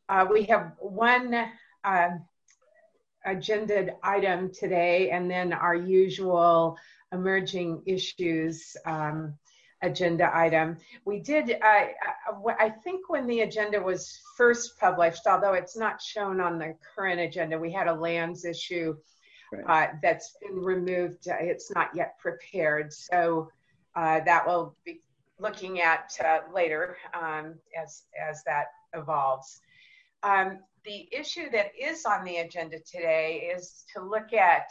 We have one agenda item today, and then our usual emerging issues agenda item. We did, I think when the agenda was first published, although it's not shown on the current agenda, we had a lands issue that's been removed. It's not yet prepared. So that we'll be looking at later as that evolves. The issue that is on the agenda today is to look at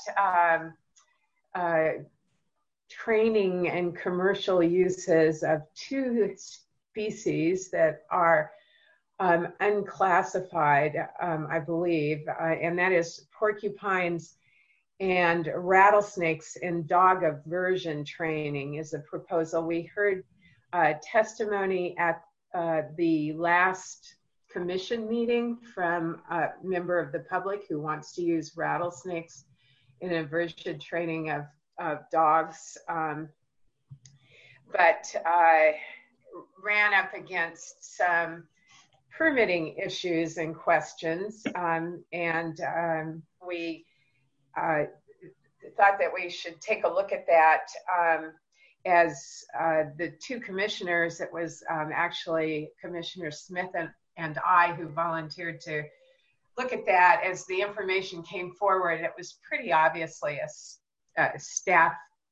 training and commercial uses of two species that are unclassified, I believe, and that is porcupines and rattlesnakes in dog aversion training is a proposal. We heard testimony at the last commission meeting from a member of the public who wants to use rattlesnakes in aversion training of dogs, but ran up against some permitting issues and questions, and we thought that we should take a look at that as the two commissioners, it was actually Commissioner Smith and I who volunteered to look at that. As the information came forward, it was pretty obviously a staff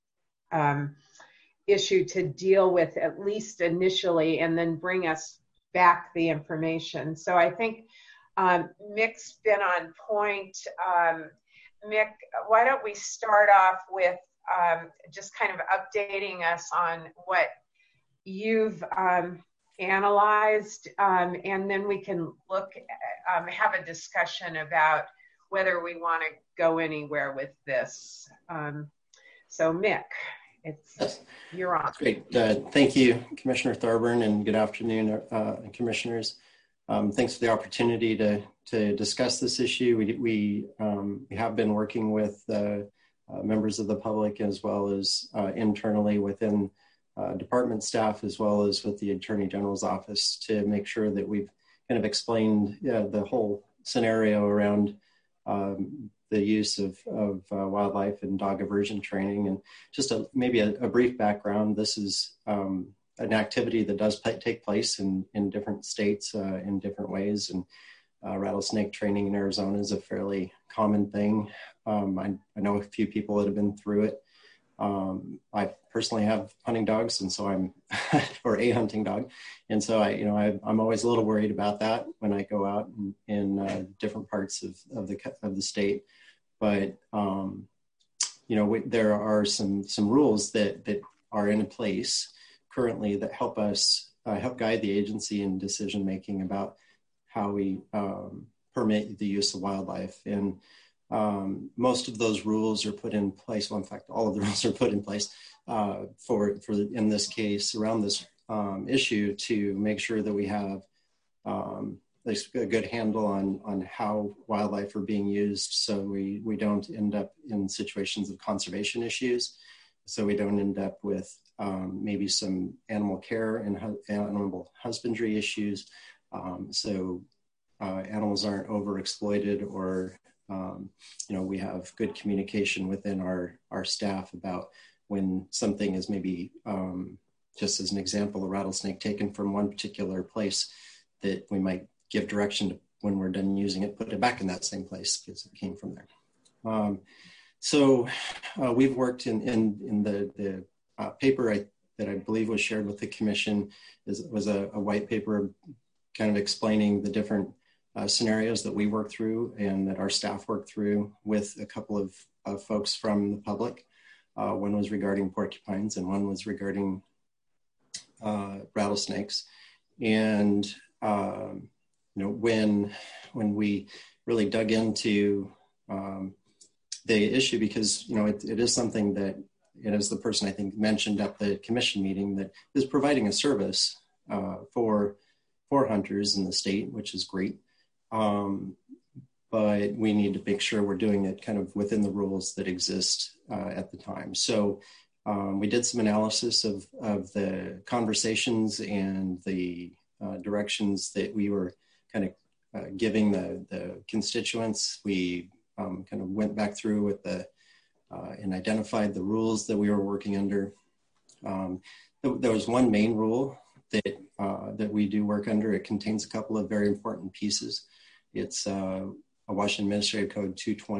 issue to deal with, at least initially, and then bring us back the information. So I think Mick's been on point. Mick, why don't we start off with just kind of updating us on what you've analyzed, and then we can look, have a discussion about whether we want to go anywhere with this. So Mick, you're on. Great. Thank you, Commissioner Thorburn, and good afternoon, commissioners. Thanks for the opportunity to discuss this issue. We have been working with members of the public as well as internally within department staff, as well as with the Attorney General's office, to make sure that we've kind of explained the whole scenario around the use of wildlife and dog aversion training. And just maybe a brief background, this is an activity that does take place in different states in different ways. And rattlesnake training in Arizona is a fairly common thing. I know a few people that have been through it. I personally have hunting dogs, and so I'm, or a hunting dog. And so I'm always a little worried about that when I go out in different parts of the state. But, there are some rules that are in place currently that help us, help guide the agency in decision-making about how we permit the use of wildlife. And most of those rules are put in place. Well, in fact, all of the rules are put in place for in this case, around this issue, to make sure that we have a good handle on how wildlife are being used, so we don't end up in situations of conservation issues, so we don't end up with maybe some animal care and animal husbandry issues, so animals aren't overexploited, or we have good communication within our staff about when something is maybe, just as an example, a rattlesnake taken from one particular place, that we might give direction to, when we're done using it, put it back in that same place because it came from there. So we've worked in the paper that I believe was shared with the commission was a white paper kind of explaining the different scenarios that we worked through and that our staff worked through with a couple of folks from the public. One was regarding porcupines and one was regarding rattlesnakes. And when we really dug into the issue, because it is something that, as the person I think mentioned at the commission meeting, that is providing a service for hunters in the state, which is great. But we need to make sure we're doing it kind of within the rules that exist at the time. So we did some analysis of the conversations and the directions that we were kind giving the constituents. We kind of went back through with and identified the rules that we were working under. There was one main rule that we do work under. It contains a couple of very important pieces. It's a Washington Administrative Code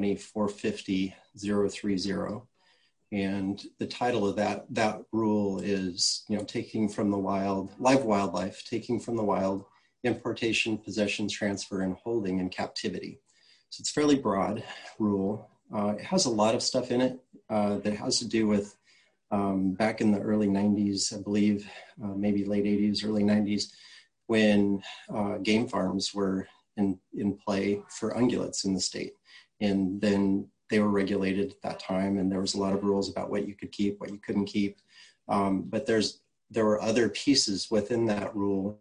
220-450-030. And the title of that rule is, taking from the wild, live wildlife, taking from the wild, importation, possession, transfer, and holding in captivity. So it's a fairly broad rule. It has a lot of stuff in it that has to do with back in the early 90s, I believe, maybe late 80s, early 90s, when game farms were in play for ungulates in the state. And then they were regulated at that time, and there was a lot of rules about what you could keep, what you couldn't keep. But there were other pieces within that rule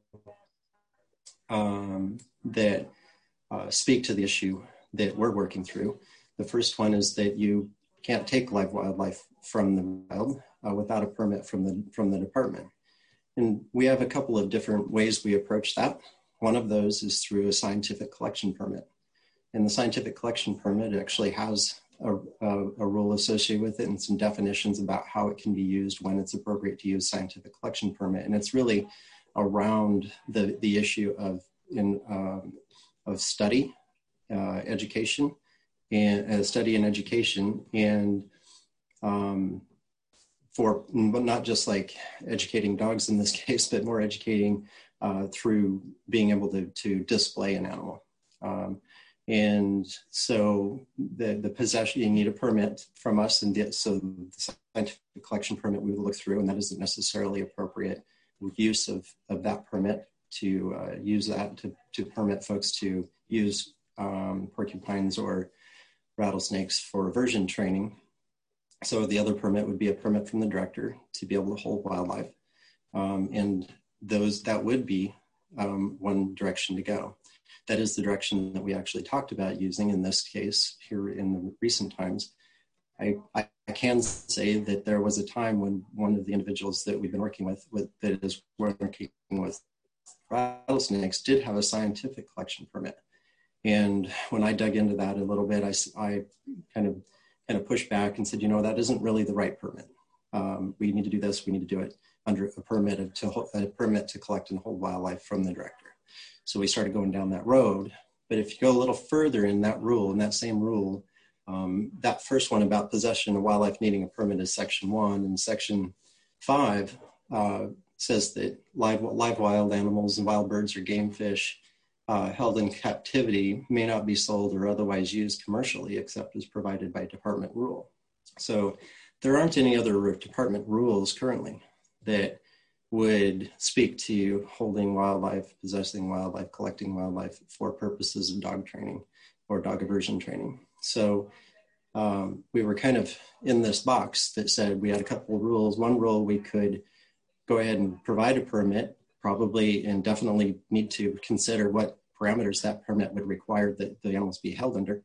that speak to the issue that we're working through. The first one is that you can't take live wildlife from the wild without a permit from the department. And we have a couple of different ways we approach that. One of those is through a scientific collection permit. And the scientific collection permit actually has a rule associated with it and some definitions about how it can be used when it's appropriate to use scientific collection permit. And it's really around the issue of study, education, and study and education, and for not just like educating dogs in this case, but more educating through being able to display an animal. And so the possession, you need a permit from us, and so the scientific collection permit we will look through, and that isn't necessarily appropriate use of that permit to use that to permit folks to use porcupines or rattlesnakes for aversion training. So the other permit would be a permit from the director to be able to hold wildlife. And that would be one direction to go. That is the direction that we actually talked about using in this case here in the recent times. I can say that there was a time when one of the individuals that we've been working with that is working with rattlesnakes did have a scientific collection permit. And when I dug into that a little bit, I kind of pushed back and said, that isn't really the right permit. We need to do this. We need to do it under a permit to collect and hold wildlife from the director. So we started going down that road. But if you go a little further in that rule, in that same rule, that first one about possession of wildlife needing a permit is Section 1, and Section 5 says that live wild animals and wild birds or game fish held in captivity may not be sold or otherwise used commercially except as provided by department rule. So there aren't any other department rules currently that would speak to holding wildlife, possessing wildlife, collecting wildlife for purposes of dog training or dog aversion training. So we were kind of in this box that said we had a couple of rules. One rule, we could go ahead and provide a permit, probably and definitely need to consider what parameters that permit would require that the animals be held under.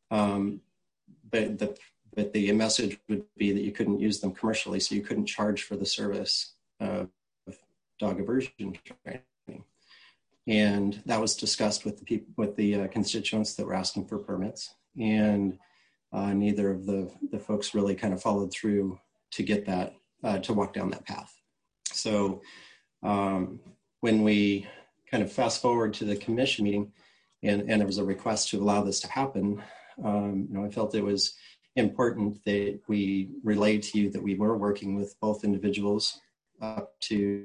But the message would be that you couldn't use them commercially, so you couldn't charge for the service of dog aversion training. And that was discussed with the constituents that were asking for permits. And neither of the folks really kind of followed through to get that, to walk down that path. So when we kind of fast forward to the commission meeting and there was a request to allow this to happen, I felt it was important that we relayed to you that we were working with both individuals up to,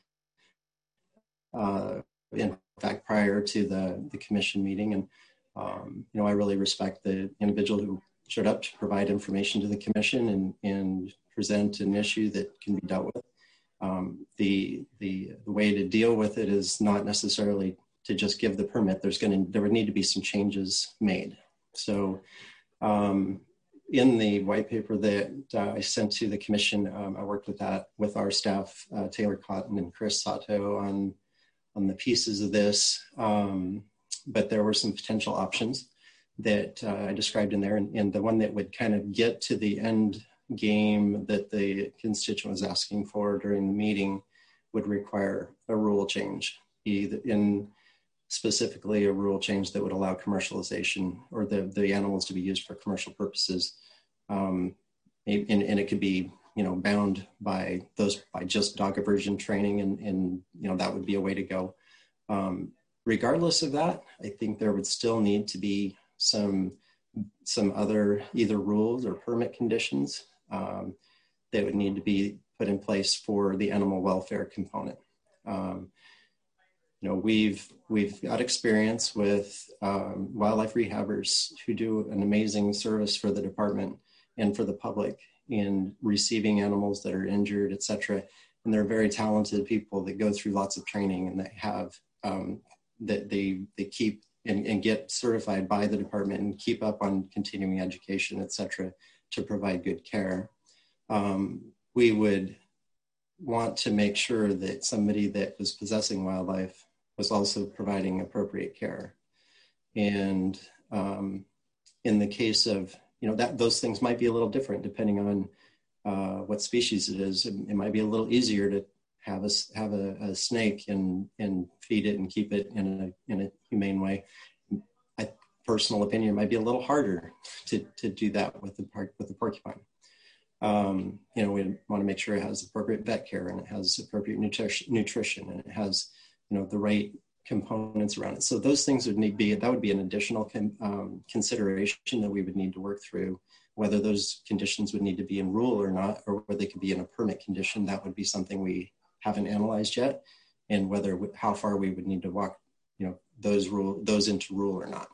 in fact, prior to the commission meeting. And, I really respect the individual who showed up to provide information to the commission and present an issue that can be dealt with. The way to deal with it is not necessarily to just give the permit. There would need to be some changes made. So in the white paper that I sent to the commission, I worked with our staff, Taylor Cotton and Chris Sato on the pieces of this, but there were some potential options that I described in there, and the one that would kind of get to the end game that the constituent was asking for during the meeting would require a rule change. specifically a rule change that would allow commercialization or the animals to be used for commercial purposes. And it could be, bound by just dog aversion training, and that would be a way to go. Regardless of that, I think there would still need to be some other either rules or permit conditions that would need to be put in place for the animal welfare component. We've got experience with wildlife rehabbers who do an amazing service for the department and for the public in receiving animals that are injured, et cetera. And they're very talented people that go through lots of training, and that have that they keep and get certified by the department and keep up on continuing education, et cetera, to provide good care. We would want to make sure that somebody that was possessing wildlife was also providing appropriate care. And in the case of, those things might be a little different depending on what species it is. It might be a little easier to have a snake and feed it and keep it in a humane way. My personal opinion, might be a little harder to do that with the porcupine. We want to make sure it has appropriate vet care, and it has appropriate nutrition, and it has, the right components around it. So those things would would be an additional consideration that we would need to work through. Whether those conditions would need to be in rule or not, or whether they could be in a permit condition, that would be something we haven't analyzed yet, and how far we would need to walk, those into rule or not.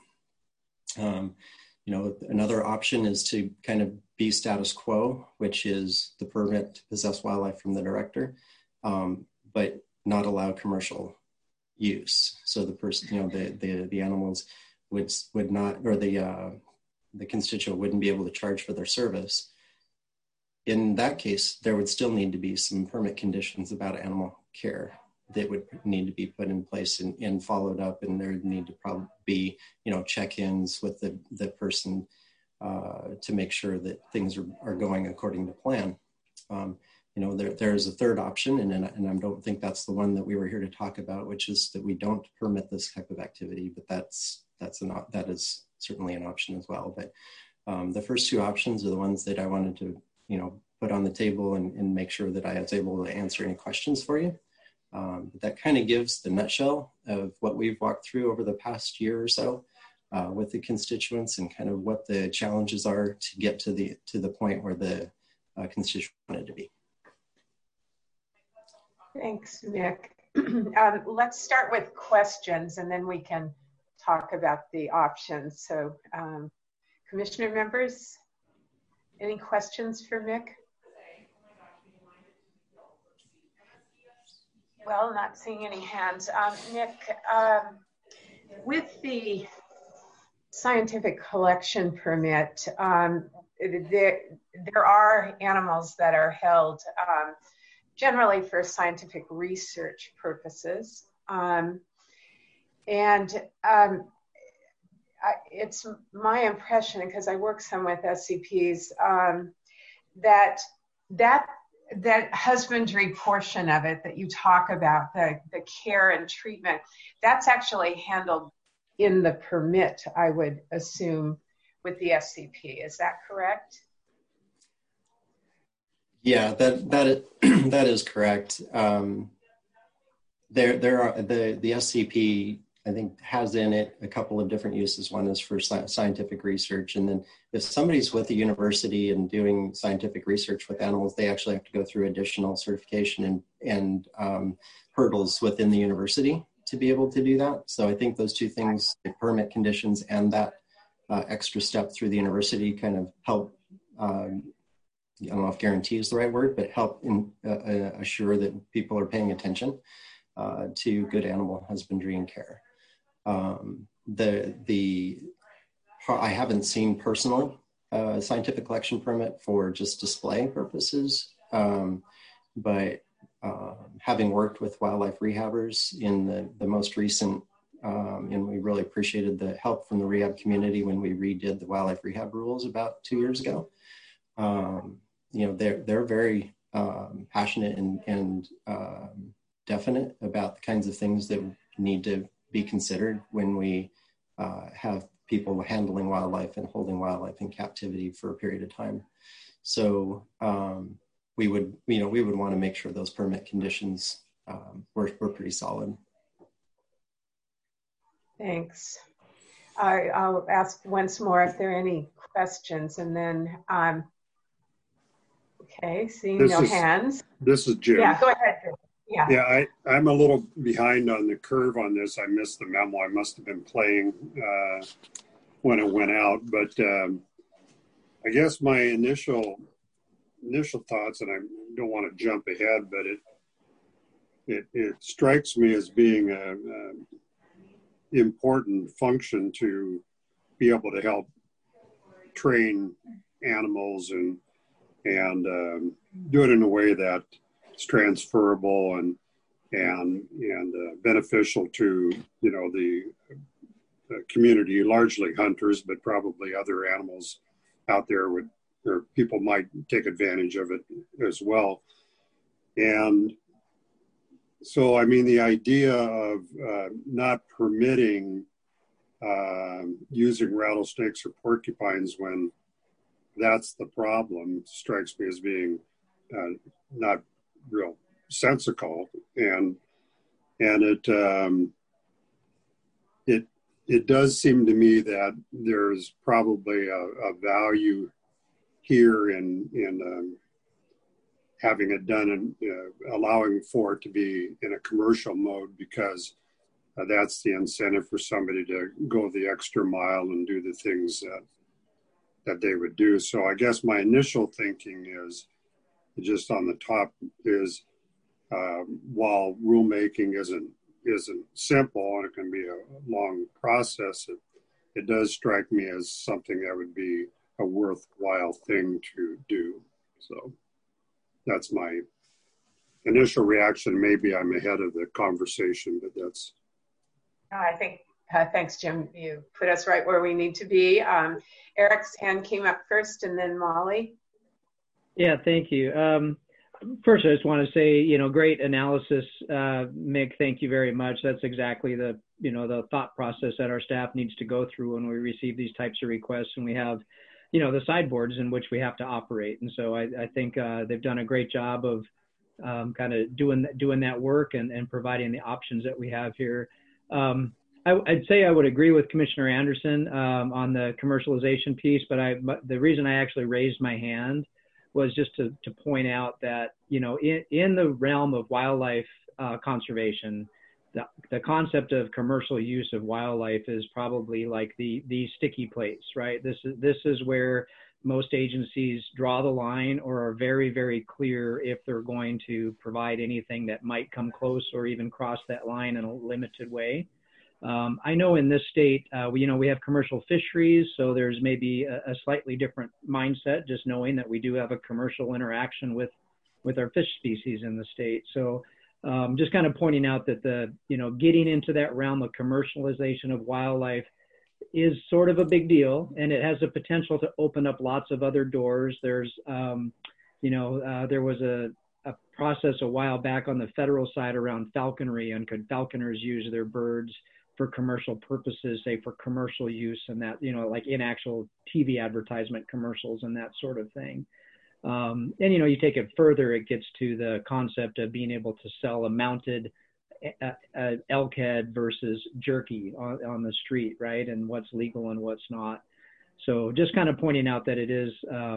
Another option is to kind of be status quo, which is the permit to possess wildlife from the director, but not allow commercial use. So the person, the animals would not, or the constituent wouldn't be able to charge for their service. In that case, there would still need to be some permit conditions about animal care that would need to be put in place and followed up, and there would need to probably be, check-ins with the person to make sure that things are going according to plan. There's a third option, and I don't think that's the one that we were here to talk about, which is that we don't permit this type of activity, but that is certainly an option as well. But the first two options are the ones that I wanted to, put on the table and make sure that I was able to answer any questions for you. But that kind of gives the nutshell of what we've walked through over the past year or so with the constituents, and kind of what the challenges are to get to the point where the constituent wanted to be. Thanks, Nick. Let's start with questions, and then we can talk about the options. So, commissioner members, any questions for Nick? Well, not seeing any hands. Nick, with the scientific collection permit, there are animals that are held generally for scientific research purposes. It's my impression, because I work some with SCPs, that husbandry portion of it that you talk about, the care and treatment, that's actually handled in the permit, I would assume, with the SCP. Is that correct? Yeah, that is correct. There are the SCP, I think, has in it a couple of different uses. One is for scientific research, and then if somebody's with a university and doing scientific research with animals, they actually have to go through additional certification and hurdles within the university to be able to do that. So I think those two things, the permit conditions and that extra step through the university, kind of help, I don't know if guarantee is the right word, but help assure that people are paying attention to good animal husbandry and care. I haven't seen personally a scientific collection permit for just display purposes, but having worked with wildlife rehabbers in the most recent, and we really appreciated the help from the rehab community when we redid the wildlife rehab rules about 2 years ago. They're very passionate and definite about the kinds of things that need to be considered when we have people handling wildlife and holding wildlife in captivity for a period of time. So we would want to make sure those permit conditions were pretty solid. Thanks. I'll ask once more if there are any questions, and then okay, seeing no hands. This is Jim. Yeah, go ahead, Jim. Yeah, I'm a little behind on the curve on this. I missed the memo. I must have been playing when it went out, but I guess my initial thoughts, and I don't want to jump ahead, but it strikes me as being a important function to be able to help train animals and do it in a way that's transferable and beneficial to the community, largely hunters, but probably other animals out there or people might take advantage of it as well. And so, I mean, the idea of not permitting using rattlesnakes or porcupines when that's the problem strikes me as being not real sensical, and it does seem to me that there's probably a value here in having it done and allowing for it to be in a commercial mode, because that's the incentive for somebody to go the extra mile and do the things that they would do. So I guess my initial thinking is just on the top is while rulemaking isn't simple and it can be a long process, it does strike me as something that would be a worthwhile thing to do. So that's my initial reaction. Maybe I'm ahead of the conversation, but that's. I think, thanks, Jim. You put us right where we need to be. Eric's hand came up first, and then Molly. Yeah, thank you. First, I just want to say, great analysis, Mick. Thank you very much. That's exactly the thought process that our staff needs to go through when we receive these types of requests, and we have the sideboards in which we have to operate. And so I think they've done a great job of kind of doing that work and providing the options that we have here. I'd say I would agree with Commissioner Anderson on the commercialization piece, but the reason I actually raised my hand was just to point out that, in the realm of wildlife conservation, the concept of commercial use of wildlife is probably like the sticky place, right? This is where most agencies draw the line or are very, very clear if they're going to provide anything that might come close or even cross that line in a limited way. I know in this state, we have commercial fisheries, so there's maybe a slightly different mindset, just knowing that we do have a commercial interaction with our fish species in the state. So just kind of pointing out that getting into that realm of commercialization of wildlife is sort of a big deal, and it has the potential to open up lots of other doors. There's, there was a process a while back on the federal side around falconry, and could falconers use their birds for commercial purposes, say for commercial use, and that, like in actual TV advertisement commercials and that sort of thing. And, you take it further, it gets to the concept of being able to sell a mounted elk head versus jerky on the street, right? And what's legal and what's not. So just kind of pointing out that it is,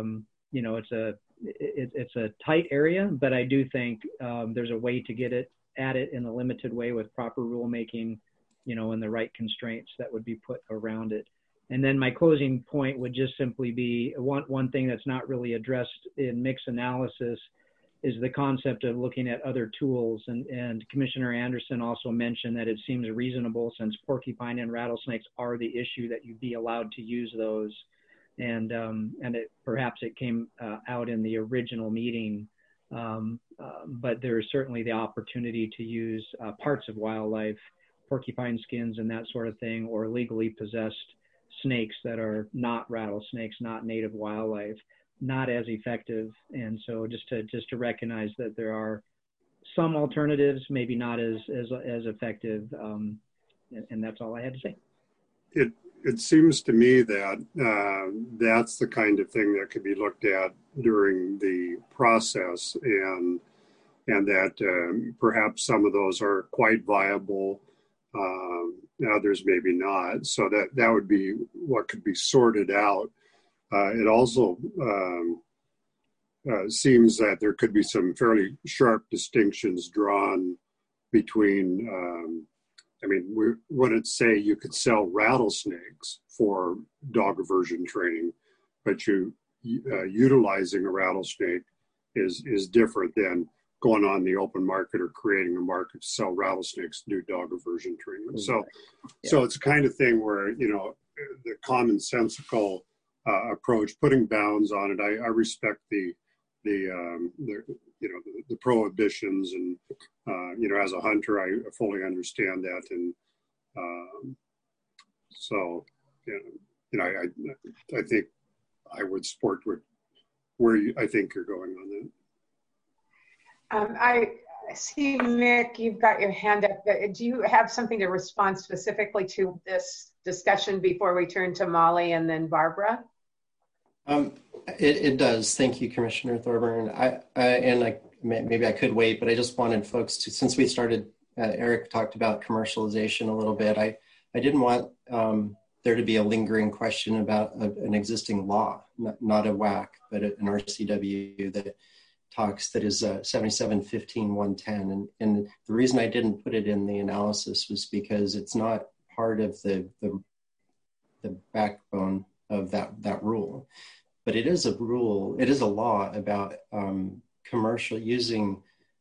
it's a tight area, but I do think there's a way to get at it in a limited way with proper rulemaking, and the right constraints that would be put around it. And then my closing point would just simply be one thing that's not really addressed in mixed analysis is the concept of looking at other tools. And Commissioner Anderson also mentioned that it seems reasonable, since porcupine and rattlesnakes are the issue, that you'd be allowed to use those. And perhaps it came out in the original meeting, but there's certainly the opportunity to use parts of wildlife, porcupine skins and that sort of thing, or legally possessed snakes that are not rattlesnakes, not native wildlife, not as effective. And so just to recognize that there are some alternatives, maybe not as effective, And that's all I had to say. It seems to me that that's the kind of thing that could be looked at during the process, and that perhaps some of those are quite viable, others maybe not. So that would be what could be sorted out. It also seems that there could be some fairly sharp distinctions drawn between, we wouldn't say you could sell rattlesnakes for dog aversion training, but utilizing a rattlesnake is different than going on the open market or creating a market to sell rattlesnakes to do dog aversion training. So it's the kind of thing where, the commonsensical approach, putting bounds on it. I respect the prohibitions, and as a hunter, I fully understand that, and I think I would support where I think you're going on that. I see, Mick, you've got your hand up. Do you have something to respond specifically to this discussion before we turn to Molly and then Barbara? It does. Thank you, Commissioner Thorburn. Maybe I could wait, but I just wanted folks to, since we started, Eric talked about commercialization a little bit. I didn't want there to be a lingering question about an existing law, not a WAC, but an RCW that is 7715-110. And the reason I didn't put it in the analysis was because it's not part of the backbone of that rule. But it is a rule, it is a law about commercial using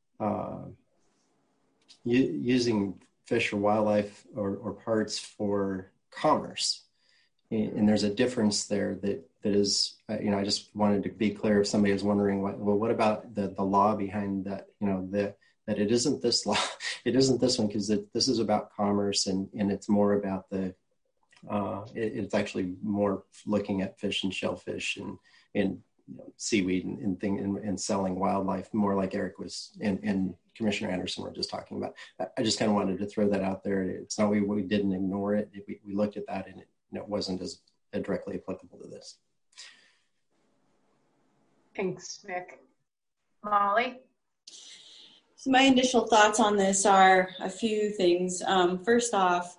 fish or wildlife or parts for commerce. And there's a difference there that is, I just wanted to be clear if somebody was wondering, what about the law behind that, that it isn't this law, it isn't this one, because this is about commerce, and it's more about it's actually more looking at fish and shellfish and seaweed and selling wildlife, more like Eric was and Commissioner Anderson were just talking about. I just kind of wanted to throw that out there. It's not we didn't ignore it. We looked at that, and it wasn't as directly applicable to this. Thanks, Mick. Molly? So my initial thoughts on this are a few things. First off,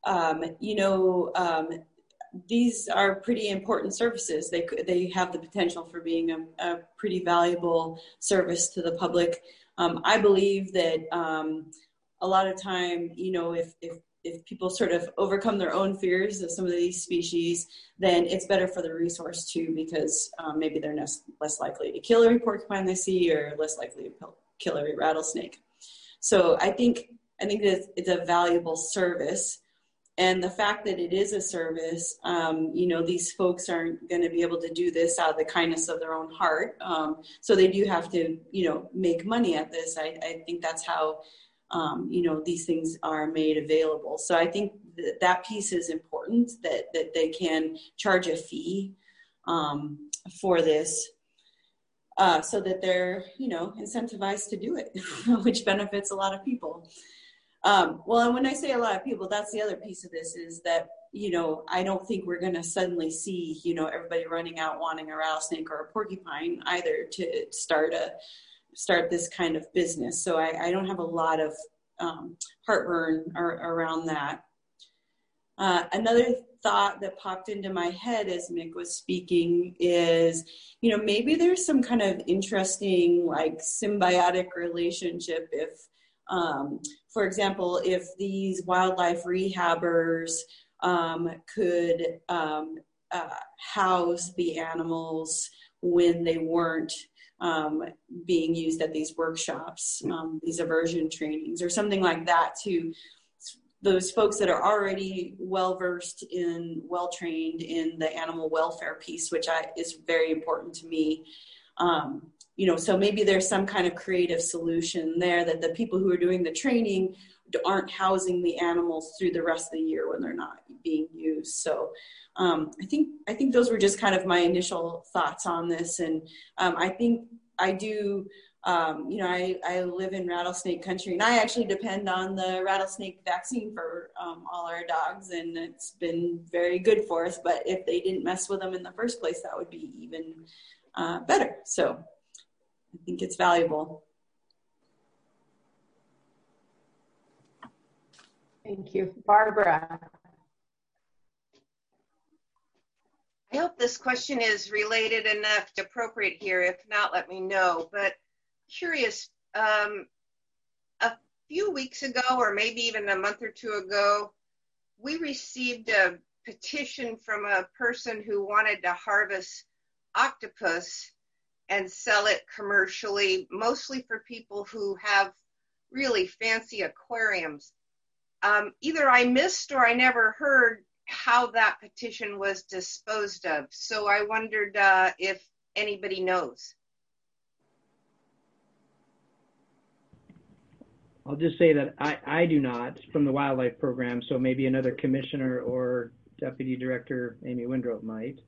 these are pretty important services. They have the potential for being a pretty valuable service to the public. I believe that a lot of time, if people sort of overcome their own fears of some of these species, then it's better for the resource too, because maybe they're less likely to kill every porcupine they see, or less likely to kill every rattlesnake. So I think that it's a valuable service. And the fact that it is a service, these folks aren't going to be able to do this out of the kindness of their own heart. So they do have to, make money at this. I think that's how, these things are made available. So I think that piece is important, that they can charge a fee for this, so that they're, incentivized to do it, which benefits a lot of people. And when I say a lot of people, that's the other piece of this, is that, I don't think we're going to suddenly see, everybody running out wanting a rattlesnake or a porcupine either to start this kind of business. So I don't have a lot of heartburn around that. Another thought that popped into my head as Mick was speaking is, maybe there's some kind of interesting, like, symbiotic relationship if, for example, if these wildlife rehabbers could house the animals when they weren't being used at these workshops, these aversion trainings, or something like that, to those folks that are already well-trained in the animal welfare piece, which is very important to me. So maybe there's some kind of creative solution there, that the people who are doing the training aren't housing the animals through the rest of the year when they're not being used. So I think those were just kind of my initial thoughts on this. And I think I do I live in rattlesnake country, and I actually depend on the rattlesnake vaccine for all our dogs, and it's been very good for us. But if they didn't mess with them in the first place, that would be even better. So I think it's valuable. Thank you. Barbara. I hope this question is related enough to appropriate here. If not, let me know. But curious, a few weeks ago, or maybe even a month or two ago, we received a petition from a person who wanted to harvest octopus and sell it commercially, mostly for people who have really fancy aquariums. Either I missed or I never heard how that petition was disposed of. So I wondered if anybody knows. I'll just say that I do not from the wildlife program, so maybe another commissioner or Deputy Director Amy Windrop might.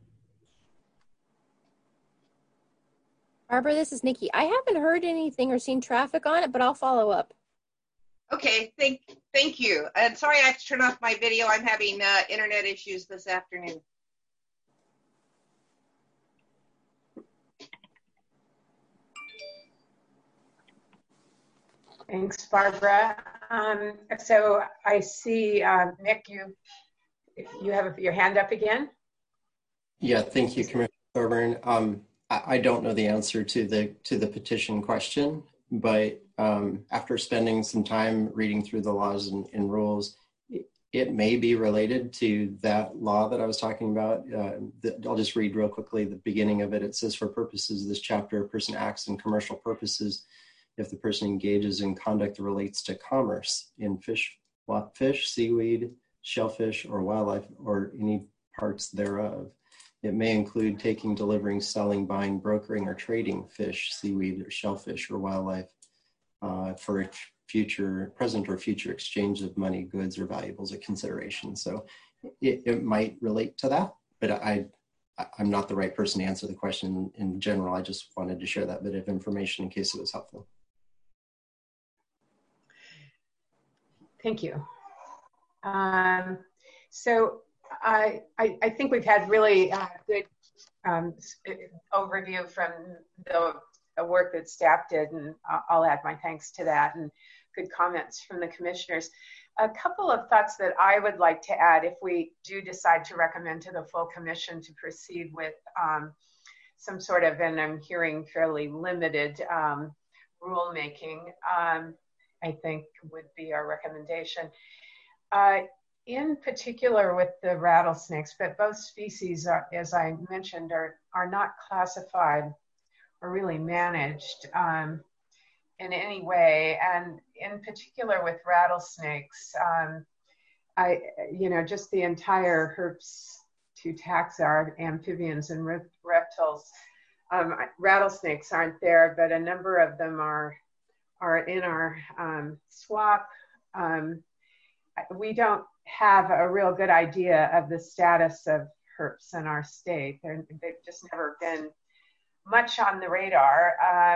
Barbara, this is Nikki. I haven't heard anything or seen traffic on it, but I'll follow up. Okay, thank you. And sorry I have to turn off my video. I'm having internet issues this afternoon. Thanks, Barbara. So I see, Nick, you have your hand up again? Yeah, thank you, Commissioner Thorburn. I don't know the answer to the petition question, but after spending some time reading through the laws and rules, it may be related to that law that I was talking about. I'll just read real quickly the beginning of it. It says, for purposes of this chapter, a person acts in commercial purposes if the person engages in conduct that relates to commerce in fish, seaweed, shellfish, or wildlife, or any parts thereof. It may include taking, delivering, selling, buying, brokering, or trading fish, seaweed, or shellfish, or wildlife for present or future exchange of money, goods, or valuables of consideration. So it might relate to that, but I'm not the right person to answer the question in general. I just wanted to share that bit of information in case it was helpful. Thank you. So I think we've had really good overview from the work that staff did, and I'll add my thanks to that, and good comments from the commissioners. A couple of thoughts that I would like to add if we do decide to recommend to the full commission to proceed with some sort of, and I'm hearing fairly limited rulemaking, I think would be our recommendation. In particular with the rattlesnakes, but both species, are, as I mentioned, are not classified or really managed in any way. And in particular with rattlesnakes, just the entire herps two taxa, amphibians and reptiles. Rattlesnakes aren't there, but a number of them are in our SWAP. We don't have a real good idea of the status of herps in our state. They've just never been much on the radar.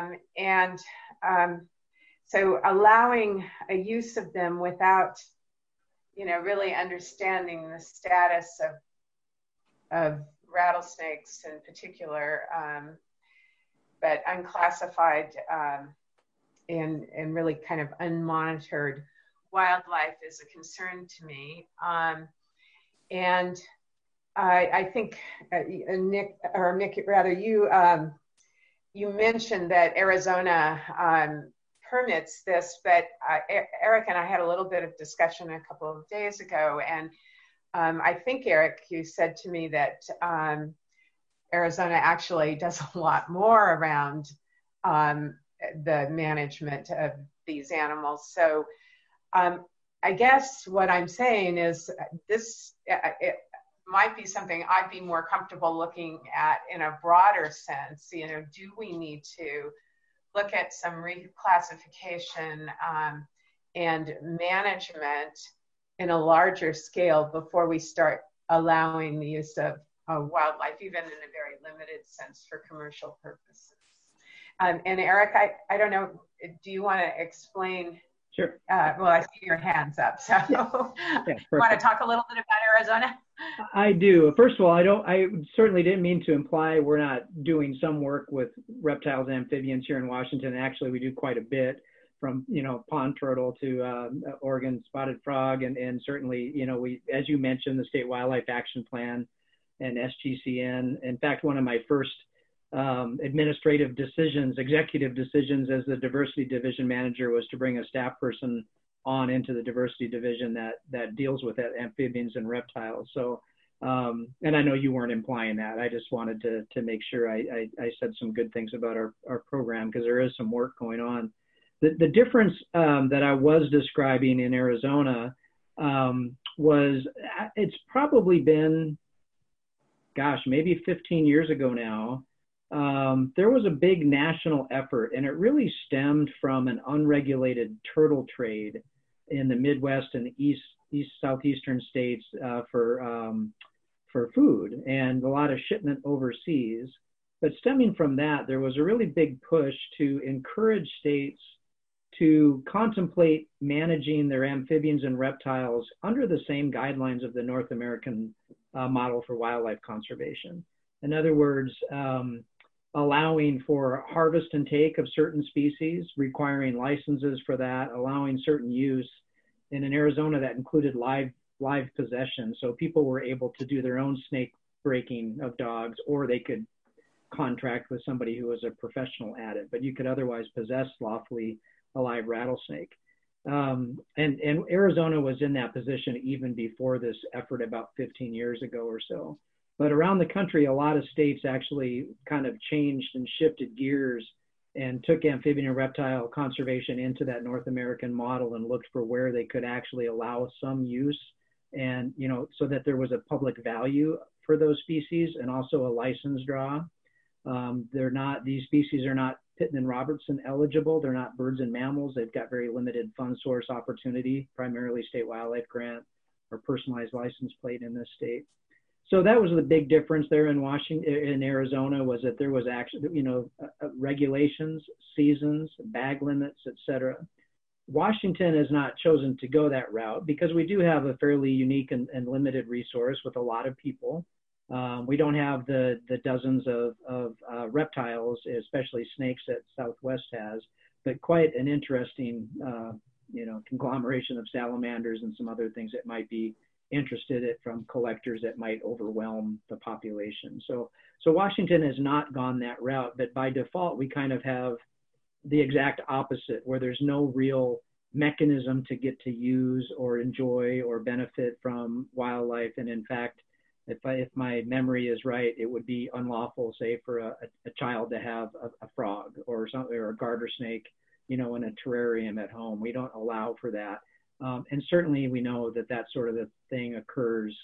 So allowing a use of them without, really understanding the status of rattlesnakes in particular, but unclassified and really kind of unmonitored wildlife is a concern to me. And I think Nick, or Mick, rather, you mentioned that Arizona permits this, but Eric and I had a little bit of discussion a couple of days ago, and I think, Eric, you said to me that Arizona actually does a lot more around the management of these animals. So I guess what I'm saying is it might be something I'd be more comfortable looking at in a broader sense. Do we need to look at some reclassification and management in a larger scale before we start allowing the use of wildlife, even in a very limited sense, for commercial purposes? And Eric, I don't know, do you want to explain? Sure. Well, I see your hands up. So Yeah, you want to talk a little bit about Arizona? I do. First of all, I certainly didn't mean to imply we're not doing some work with reptiles and amphibians here in Washington. Actually, we do quite a bit, from pond turtle to Oregon spotted frog, and certainly we, as you mentioned, the State Wildlife Action Plan and SGCN. In fact, one of my first executive decisions as the diversity division manager was to bring a staff person on into the diversity division that deals with that, amphibians and reptiles. So, and I know you weren't implying that. I just wanted to make sure I said some good things about our program, because there is some work going on. The difference that I was describing in Arizona was, it's probably been, maybe 15 years ago now. There was a big national effort, and it really stemmed from an unregulated turtle trade in the Midwest and southeastern states for food, and a lot of shipment overseas. But stemming from that, there was a really big push to encourage states to contemplate managing their amphibians and reptiles under the same guidelines of the North American model for wildlife conservation. In other words, allowing for harvest and take of certain species, requiring licenses for that, allowing certain use. And in Arizona, that included live possession. So people were able to do their own snake breaking of dogs, or they could contract with somebody who was a professional at it, but you could otherwise possess lawfully a live rattlesnake. And Arizona was in that position even before this effort about 15 years ago or so. But around the country, a lot of states actually kind of changed and shifted gears and took amphibian and reptile conservation into that North American model and looked for where they could actually allow some use, and so that there was a public value for those species and also a license draw. These species are not Pittman and Robertson eligible. They're not birds and mammals. They've got very limited fund source opportunity, primarily state wildlife grant or personalized license plate in this state. So that was the big difference there in Arizona, was that there was actually, regulations, seasons, bag limits, et cetera. Washington has not chosen to go that route because we do have a fairly unique and limited resource with a lot of people. We don't have the dozens of reptiles, especially snakes, that Southwest has, but quite an interesting, conglomeration of salamanders and some other things that might be interested from collectors that might overwhelm the population. So Washington has not gone that route, but by default, we kind of have the exact opposite, where there's no real mechanism to get to use or enjoy or benefit from wildlife. And in fact, if my memory is right, it would be unlawful, say, for a child to have a frog or something, or a garter snake, in a terrarium at home. We don't allow for that. And certainly we know that sort of a thing occurs,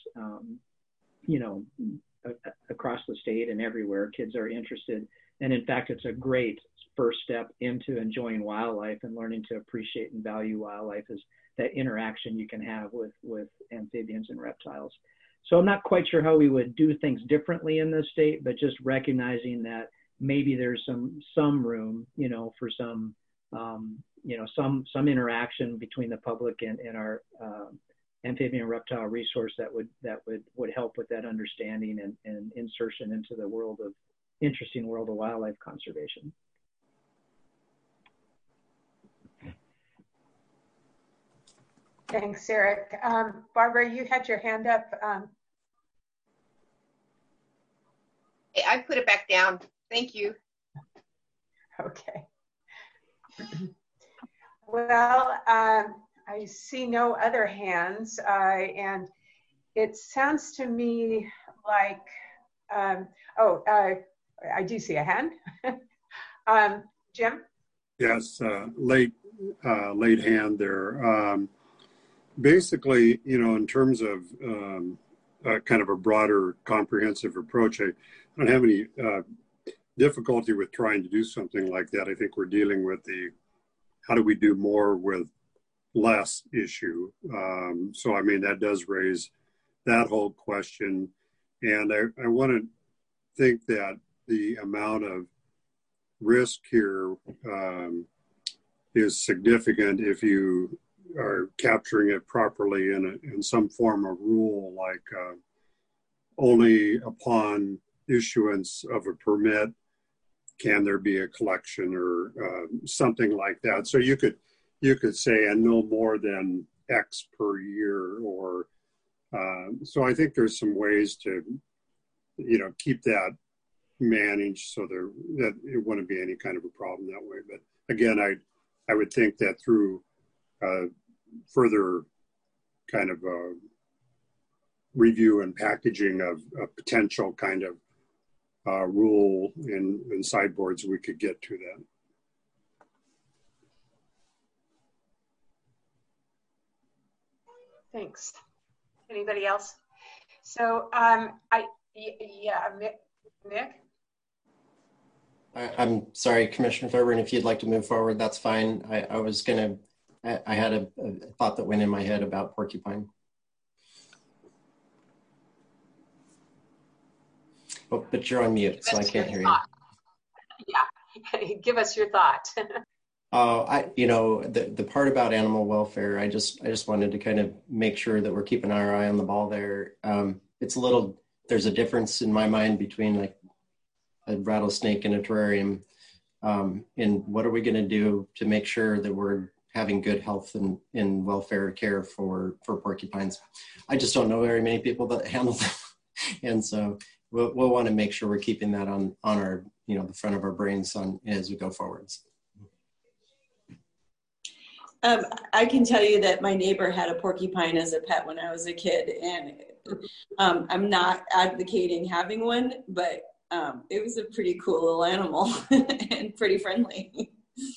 across the state and everywhere. Kids are interested. And in fact, it's a great first step into enjoying wildlife and learning to appreciate and value wildlife, is that interaction you can have with amphibians and reptiles. So I'm not quite sure how we would do things differently in this state, but just recognizing that maybe there's some room, for some interaction between the public and our amphibian and reptile resource that would help with that understanding and insertion into the interesting world of wildlife conservation. Thanks, Eric. Barbara, you had your hand up. I put it back down. Thank you. Okay. Well, I see no other hands, and it sounds to me like, I do see a hand. Jim? Yes, late hand there. Basically, in terms of kind of a broader comprehensive approach, I don't have any difficulty with trying to do something like that. I think we're dealing with how do we do more with less issue. So, I mean, that does raise that whole question. And I want to think that the amount of risk here is significant if you are capturing it properly in some form of rule, like only upon issuance of a permit can there be a collection, or something like that. So you could say, and no more than X per year, or so I think there's some ways to, keep that managed so that it wouldn't be any kind of a problem that way. But again, I would think that through further kind of review and packaging of a potential kind of rule in sideboards, we could get to that. Thanks. Anybody else? So Nick? I'm sorry, Commissioner Thurber, if you'd like to move forward, that's fine. I had a thought that went in my head about porcupine. Oh, but you're on mute, so I can't hear you. Yeah, give us your thought. The part about animal welfare, I just wanted to kind of make sure that we're keeping our eye on the ball there. There's a difference in my mind between like a rattlesnake in a terrarium, and what are we going to do to make sure that we're having good health and welfare care for porcupines. I just don't know very many people that handle them, and so we'll want to make sure we're keeping that on our the front of our brains as we go forwards. I can tell you that my neighbor had a porcupine as a pet when I was a kid, and I'm not advocating having one, but it was a pretty cool little animal and pretty friendly.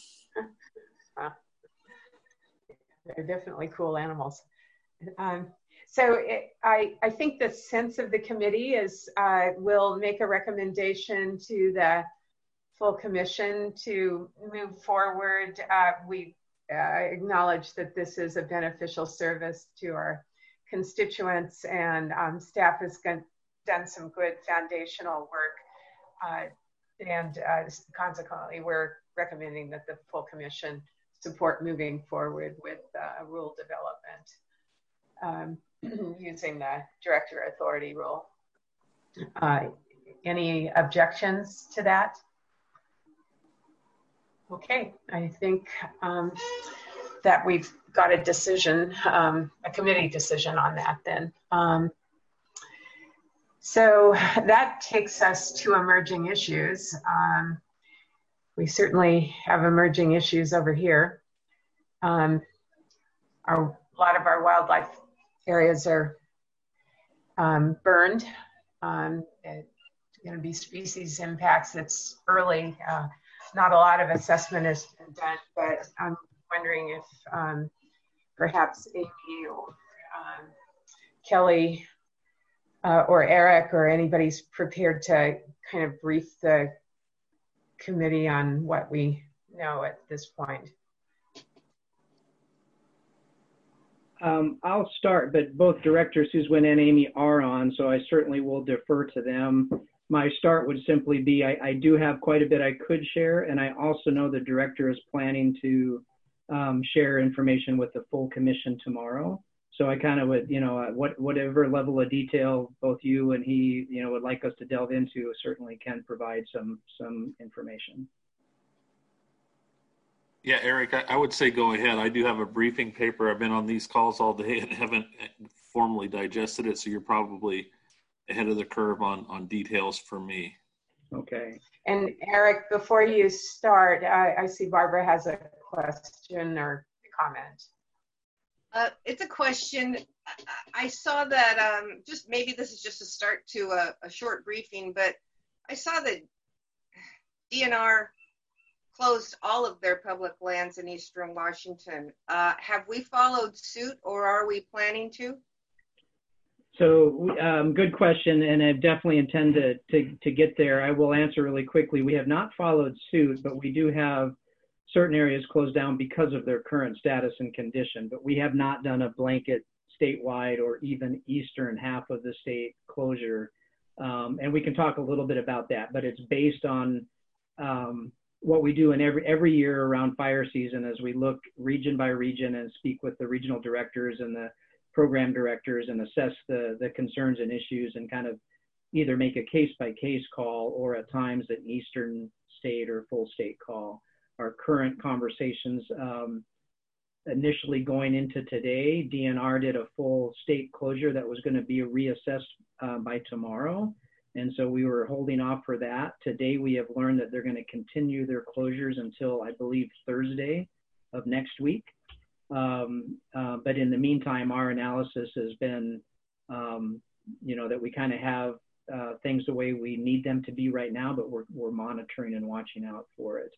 They're definitely cool animals. I think the sense of the committee is we'll make a recommendation to the full commission to move forward. We acknowledge that this is a beneficial service to our constituents, and staff has done some good foundational work, and consequently we're recommending that the full commission support moving forward with rule development using the director authority rule. Any objections to that? Okay, I think that we've got a decision, a committee decision on that then. So that takes us to emerging issues. We certainly have emerging issues over here. A lot of our wildlife areas are burned. It's going to be species impacts. It's early. Not a lot of assessment has been done, but I'm wondering if perhaps Amy or Kelly or Eric or anybody's prepared to kind of brief the committee on what we know at this point. I'll start, but both directors, Suzanne and Amy, are on, so I certainly will defer to them. My start would simply be, I do have quite a bit I could share, and I also know the director is planning to share information with the full commission tomorrow. So I kind of would, whatever level of detail both you and he, would like us to delve into, certainly can provide some information. Yeah, Eric, I would say go ahead. I do have a briefing paper. I've been on these calls all day and haven't formally digested it, so you're probably ahead of the curve on details for me. Okay. And Eric, before you start, I see Barbara has a question or comment. It's a question. I saw that, just maybe this is just a start to a short briefing, but I saw that DNR closed all of their public lands in Eastern Washington. Have we followed suit, or are we planning to? So good question, and I definitely intend to get there. I will answer really quickly. We have not followed suit, but we do have certain areas closed down because of their current status and condition, but we have not done a blanket statewide or even eastern half of the state closure. And we can talk a little bit about that, but it's based on what we do in every year around fire season is we look region by region and speak with the regional directors and the program directors and assess the concerns and issues and kind of either make a case-by-case call or at times an Eastern state or full state call. Our current conversations, initially going into today, DNR did a full state closure that was going to be reassessed by tomorrow. And so we were holding off for that. Today we have learned that they're going to continue their closures until, I believe, Thursday of next week. But in the meantime, our analysis has been, that we kind of have things the way we need them to be right now, but we're monitoring and watching out for it.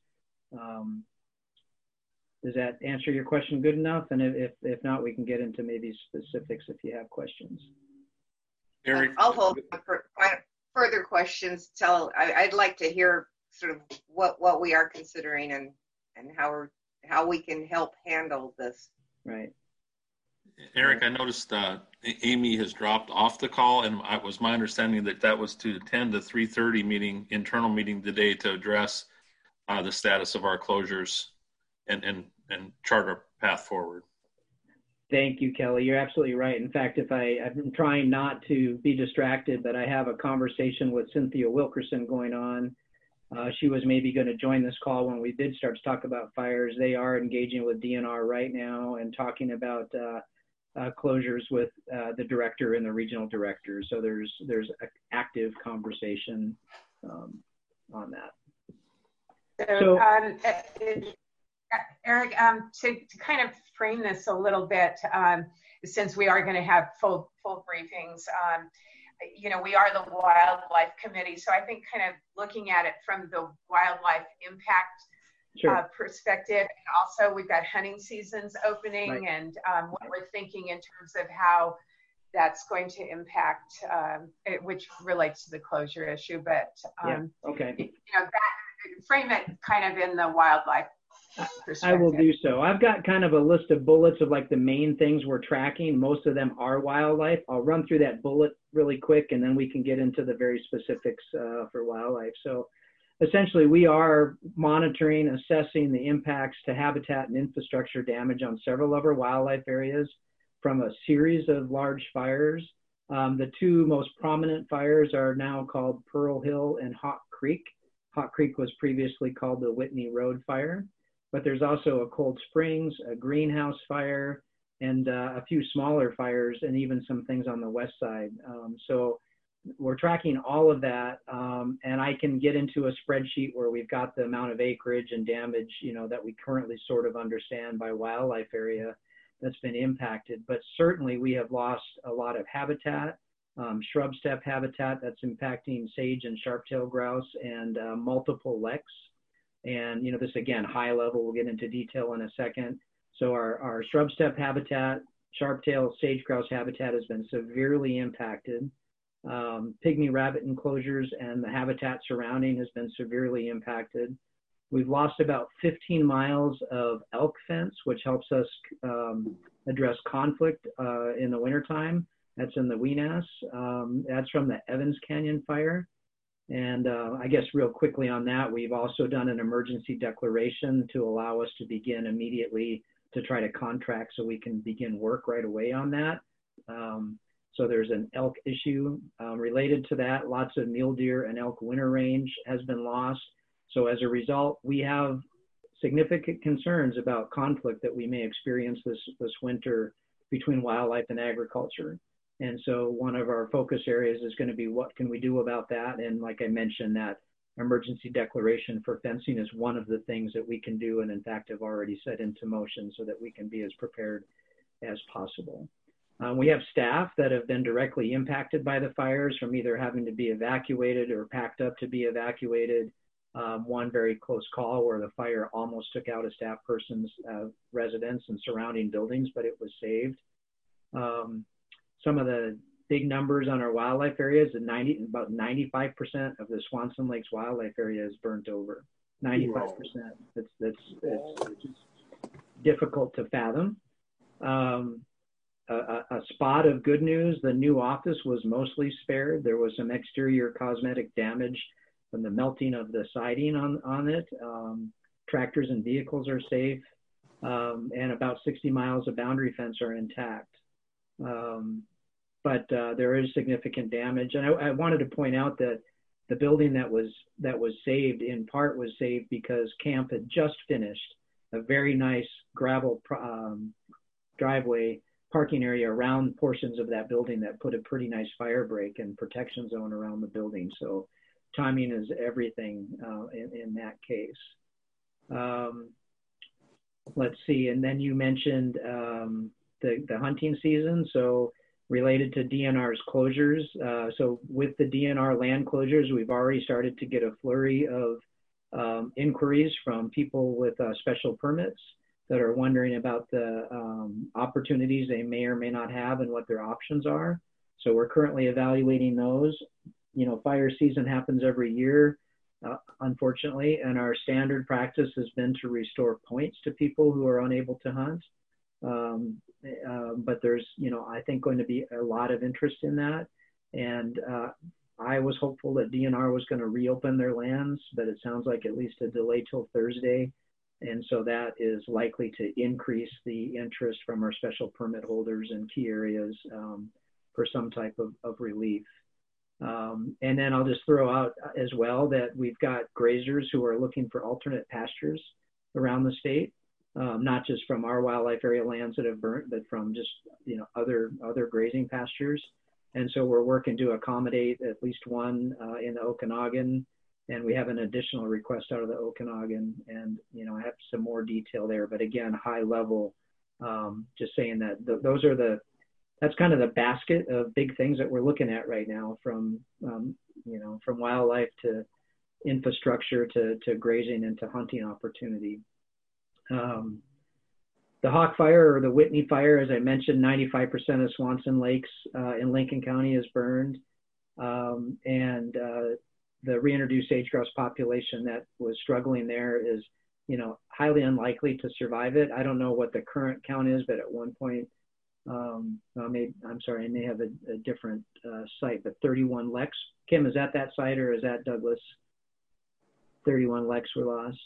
Does that answer your question good enough? And if not, we can get into maybe specifics if you have questions. Eric, I'll hold for further questions. I'd like to hear sort of what we are considering and how we can help handle this. Right. Eric, I noticed Amy has dropped off the call, and it was my understanding that was to attend the 3:30 internal meeting today to address the status of our closures and chart our path forward. Thank you, Kelly. You're absolutely right. In fact, I've been trying not to be distracted, but I have a conversation with Cynthia Wilkerson going on. She was maybe going to join this call when we did start to talk about fires. They are engaging with DNR right now and talking about closures with the director and the regional director. So there's an active conversation on that. So Eric, to kind of frame this a little bit, since we are going to have full briefings, we are the wildlife committee. So I think kind of looking at it from the wildlife impact perspective. And also we've got hunting seasons opening, right, and what we're thinking in terms of how that's going to impact, which relates to the closure issue. But frame it kind of in the wildlife perspective. I will do so. I've got kind of a list of bullets of like the main things we're tracking. Most of them are wildlife. I'll run through that bullet really quick, and then we can get into the very specifics for wildlife. So essentially, we are monitoring, assessing the impacts to habitat and infrastructure damage on several of our wildlife areas from a series of large fires. The two most prominent fires are now called Pearl Hill and Hawk Creek. Hawk Creek was previously called the Whitney Road Fire, but there's also a Cold Springs, a greenhouse fire, and a few smaller fires, and even some things on the west side. So we're tracking all of that, and I can get into a spreadsheet where we've got the amount of acreage and damage, that we currently sort of understand by wildlife area that's been impacted. But certainly we have lost a lot of habitat, shrub steppe habitat that's impacting sage and sharp-tailed grouse, and multiple leks. And, this again, high level, we'll get into detail in a second. So our shrub steppe habitat, sharp-tailed sage grouse habitat has been severely impacted. Pygmy rabbit enclosures and the habitat surrounding has been severely impacted. We've lost about 15 miles of elk fence, which helps us address conflict in the wintertime. That's in the Weenass. That's from the Evans Canyon fire. And I guess real quickly on that, we've also done an emergency declaration to allow us to begin immediately to try to contract so we can begin work right away on that. So there's an elk issue related to that. Lots of mule deer and elk winter range has been lost. So as a result, we have significant concerns about conflict that we may experience this winter between wildlife and agriculture. And so one of our focus areas is going to be what can we do about that? And like I mentioned, that emergency declaration for fencing is one of the things that we can do, and in fact have already set into motion so that we can be as prepared as possible. We have staff that have been directly impacted by the fires, from either having to be evacuated or packed up to be evacuated. One very close call where the fire almost took out a staff person's residence and surrounding buildings, but it was saved. Some of the big numbers on our wildlife areas, about 95% of the Swanson Lakes wildlife area is burnt over. 95%. It's difficult to fathom. A spot of good news, the new office was mostly spared. There was some exterior cosmetic damage the melting of the siding on it. Tractors and vehicles are safe, and about 60 miles of boundary fence are intact. But there is significant damage. And I wanted to point out that the building that was saved in part was saved because camp had just finished a very nice gravel driveway parking area around portions of that building that put a pretty nice fire break and protection zone around the building. So timing is everything in that case. Let's see, and then you mentioned the hunting season. So related to DNR's closures. So with the DNR land closures, we've already started to get a flurry of inquiries from people with special permits that are wondering about the opportunities they may or may not have and what their options are. So we're currently evaluating those. You know, fire season happens every year, unfortunately, and our standard practice has been to restore points to people who are unable to hunt. But there's, you know, I think going to be a lot of interest in that. And I was hopeful that DNR was going to reopen their lands, but it sounds like at least a delay till Thursday. And so that is likely to increase the interest from our special permit holders in key areas for some type of relief. And then I'll just throw out as well that we've got grazers who are looking for alternate pastures around the state. Not just from our wildlife area lands that have burnt, but from just, you know, other grazing pastures. And so we're working to accommodate at least one in the Okanagan, and we have an additional request out of the Okanagan, and, you know, I have some more detail there, but again, high level, just saying that that's kind of the basket of big things that we're looking at right now, from, you know, from wildlife to infrastructure to grazing and to hunting opportunity. The Hawk Fire or the Whitney Fire, as I mentioned, 95% of Swanson Lakes in Lincoln County is burned. And the reintroduced sage-grouse population that was struggling there is, you know, highly unlikely to survive it. I don't know what the current count is, but at one point, I'm sorry, I may have a different site, but 31 leks. Kim, is that site or is that Douglas? 31 leks were lost.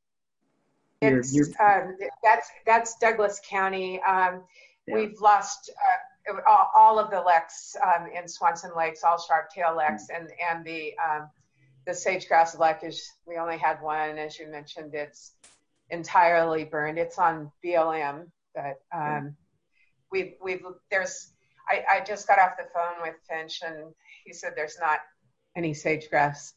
That's Douglas County. We've lost all of the leks in Swanson Lakes, all sharp-tail leks, and the sage-grouse lek is, we only had one, as you mentioned. It's entirely burned. It's on BLM, but I just got off the phone with Finch, and he said there's not any sagebrush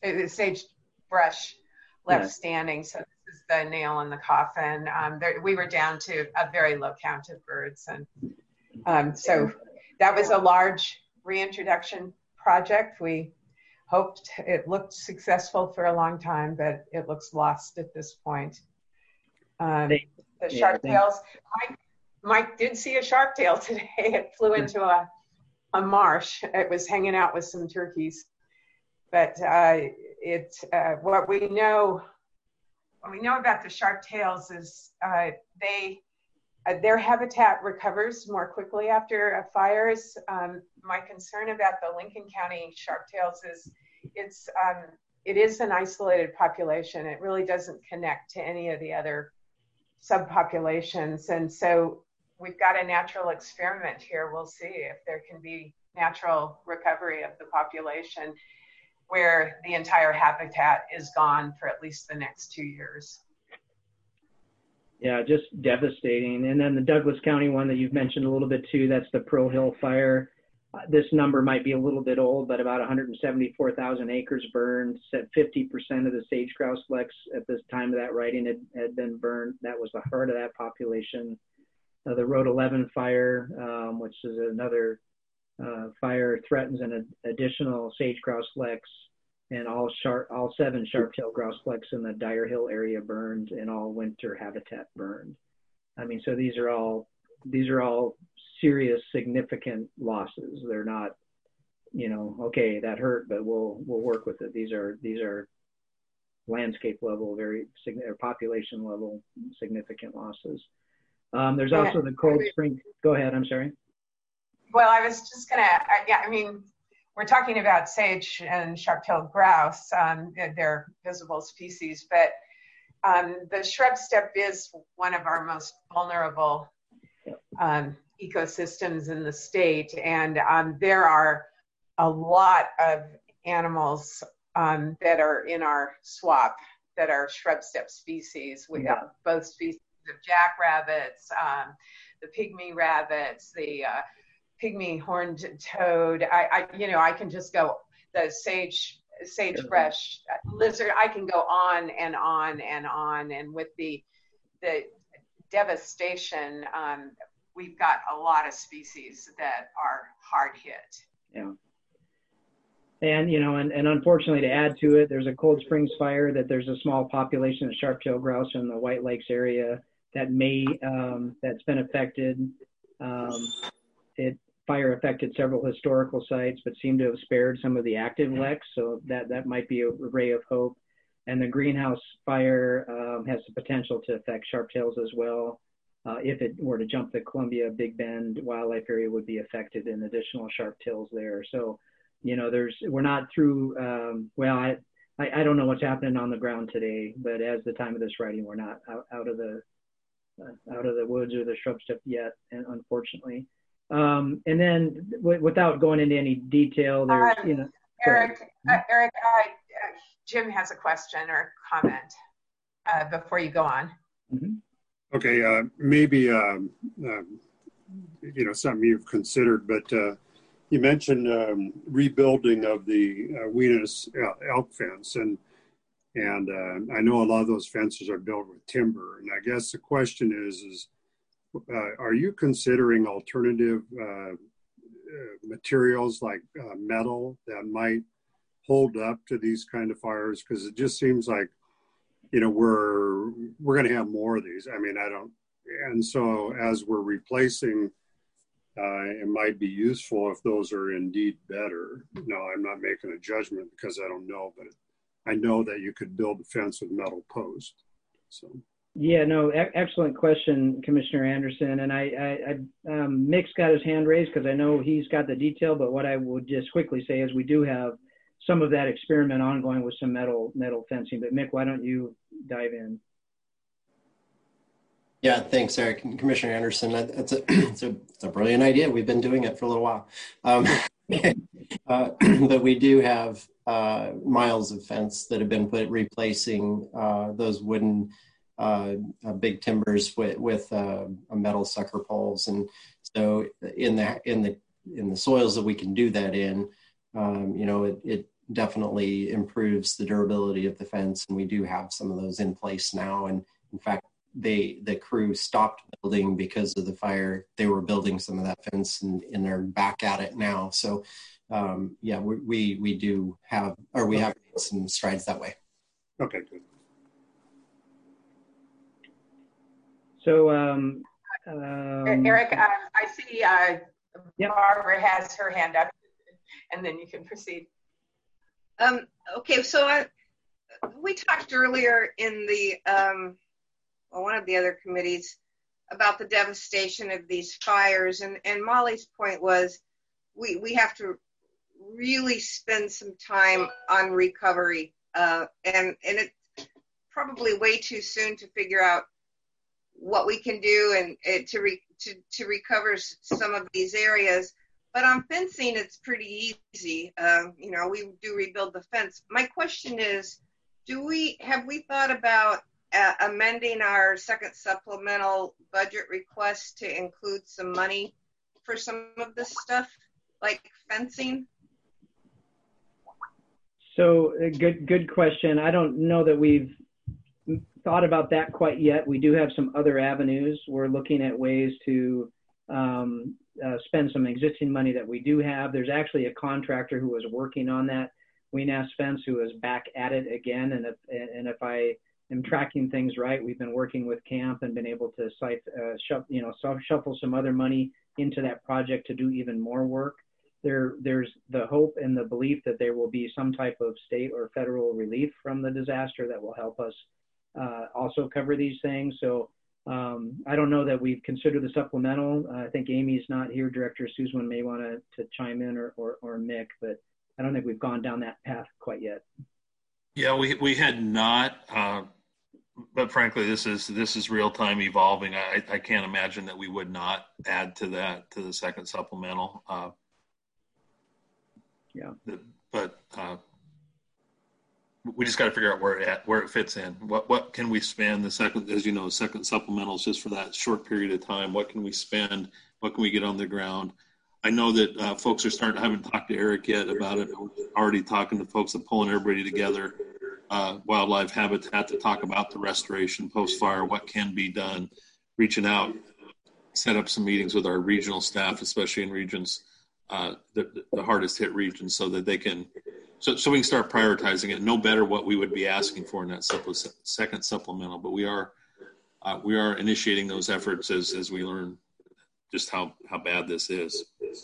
left standing. So this is the nail in the coffin. We were down to a very low count of birds. And so that was a large reintroduction project. We hoped it looked successful for a long time, but it looks lost at this point. The sharp-tails, Mike did see a sharp-tail today. It flew into a marsh. It was hanging out with some turkeys. But what we know about the sharp-tails is their habitat recovers more quickly after fires. My concern about the Lincoln County sharp-tails is it is an isolated population. It really doesn't connect to any of the other subpopulations. And so we've got a natural experiment here. We'll see if there can be natural recovery of the population where the entire habitat is gone for at least the next 2 years. Yeah, just devastating. And then the Douglas County one that you've mentioned a little bit too, that's the Pearl Hill Fire. This number might be a little bit old, but about 174,000 acres burned. Said 50% of the sage-grouse leks at this time of that writing had been burned. That was the heart of that population. The Road 11 fire, which is another fire, threatens an additional sage-grouse leks, and all 7 sharp-tailed grouse leks in the Dyer Hill area burned, and all winter habitat burned. I mean, so these are all serious, significant losses. They're not, you know, okay, that hurt, but we'll work with it. These are landscape level, population level, significant losses. There's also the Cold Spring. Go ahead. I'm sorry. Well, I was just gonna. I mean, we're talking about sage and sharp-tailed grouse. They're visible species, but the shrub steppe is one of our most vulnerable ecosystems in the state, and there are a lot of animals that are in our swamp that are shrub steppe species. We have both species of jackrabbits, the pygmy rabbits, the pygmy horned toad. I can just go, the sagebrush lizard. I can go on and on and on. And with the devastation, we've got a lot of species that are hard hit. Yeah. And, and unfortunately, to add to it, there's a Cold Springs fire that there's a small population of sharp-tailed grouse in the White Lakes area that that's been affected. Fire affected several historical sites, but seemed to have spared some of the active leks, so that might be a ray of hope. And the greenhouse fire has the potential to affect sharp-tails as well. If it were to jump the Columbia Big Bend wildlife area, would be affected, and additional sharp-tails there. So, we're not through. I don't know what's happening on the ground today, but as the time of this writing, we're not out of the woods or the shrub steppe yet, and unfortunately. And then, without going into any detail, there's Eric, Jim has a question or comment before you go on. Mm-hmm. Okay, maybe something you've considered, but you mentioned rebuilding of the Wenas elk fence, and I know a lot of those fences are built with timber, and I guess the question is are you considering alternative materials like metal that might hold up to these kind of fires? Because it just seems like, we're going to have more of these. And so as we're replacing, it might be useful if those are indeed better. No, I'm not making a judgment because I don't know, but I know that you could build a fence with metal posts. So. Yeah, no, excellent question, Commissioner Anderson. And Mick's got his hand raised because I know he's got the detail, but what I would just quickly say is we do have some of that experiment ongoing with some metal fencing. But Mick, why don't you dive in? Yeah, thanks, Eric. Commissioner Anderson, it's a brilliant idea. We've been doing it for a little while. But we do have miles of fence that have been replacing those wooden big timbers with metal sucker poles. And so in the soils that we can do that in, it definitely improves the durability of the fence. And we do have some of those in place now. And in fact, the crew stopped building because of the fire. They were building some of that fence and they're back at it now. So we do have, or we have made some strides that way. Okay, good. So, Eric, I see Barbara has her hand up, and then you can proceed. Okay, so we talked earlier in the one of the other committees about the devastation of these fires, and Molly's point was we have to really spend some time on recovery, and it's probably way too soon to figure out what we can do and to recover some of these areas. But on fencing, it's pretty easy. We do rebuild the fence. My question is, have we thought about amending our second supplemental budget request to include some money for some of this stuff, like fencing? So good question. I don't know that we've thought about that quite yet. We do have some other avenues. We're looking at ways to spend some existing money that we do have. There's actually a contractor who was working on that Wenas fence who is back at it again. And if I am tracking things right, we've been working with camp and been able to shuffle some other money into that project to do even more work. There's the hope and the belief that there will be some type of state or federal relief from the disaster that will help us also cover these things. So I don't know that we've considered the supplemental. I think Amy's not here. Director Suzman may want to chime in, or Mick, but I don't think we've gone down that path quite yet. Yeah, we had not, but frankly, this is real time evolving. I can't imagine that we would not add to the second supplemental. But we just got to figure out where it fits in. What can we spend the second, as you know, second supplemental is just for that short period of time. What can we spend? What can we get on the ground? I know that folks are starting. I haven't talked to Eric yet about it. We're already talking to folks that pulling everybody together, wildlife habitat, to talk about the restoration post-fire, what can be done, reaching out, set up some meetings with our regional staff, especially in regions, the hardest hit regions, so that they can, so we can start prioritizing it. No better what we would be asking for in that second supplemental, but we are initiating those efforts as we learn just how bad this is.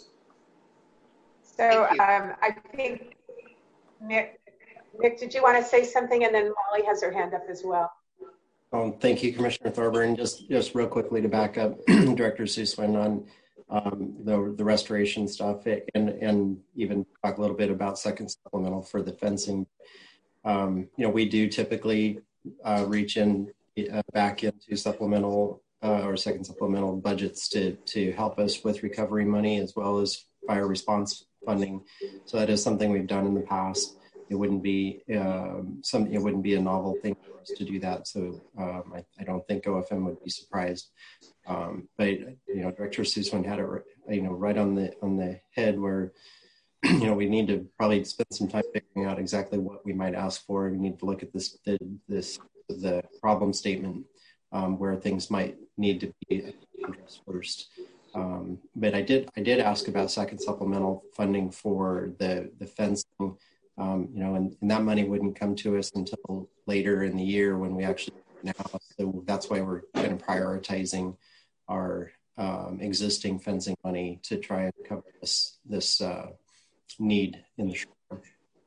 So I think, Mick, did you want to say something? And then Molly has her hand up as well. Thank you, Commissioner Thorburn. Just real quickly to back up Director Suzman on the restoration stuff, and even talk a little bit about second supplemental for the fencing. We do typically reach in back into supplemental or second supplemental budgets to help us with recovery money as well as fire response funding. So that is something we've done in the past. It wouldn't be it wouldn't be a novel thing for us to do that. So I don't think OFM would be surprised. But Director Suzman had it right on the head, where we need to probably spend some time figuring out exactly what we might ask for. We need to look at the problem statement, where things might need to be addressed first. But I did ask about second supplemental funding for the fencing, and that money wouldn't come to us until later in the year when we actually now. So that's why we're kind of prioritizing our existing fencing money to try and cover this need in the short term.